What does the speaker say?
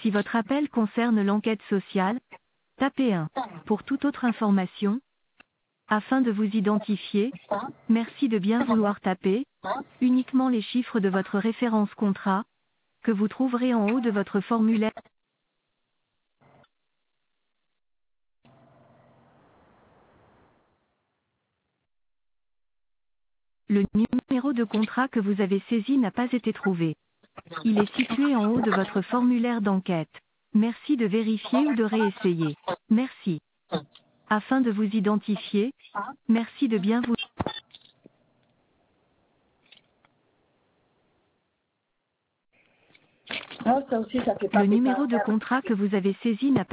Si votre appel concerne l'enquête sociale, tapez 1. Pour toute autre information, afin de vous identifier, merci de bien vouloir taper uniquement les chiffres de votre référence contrat, que vous trouverez en haut de votre formulaire. Le numéro de contrat que vous avez saisi n'a pas été trouvé. Il est situé en haut de votre formulaire d'enquête. Merci de vérifier ou de réessayer. Merci. Afin de vous identifier, merci de bien vous... Non, ça aussi, ça fait pas Le numéro de pétard. contrat que vous avez saisi n'a pas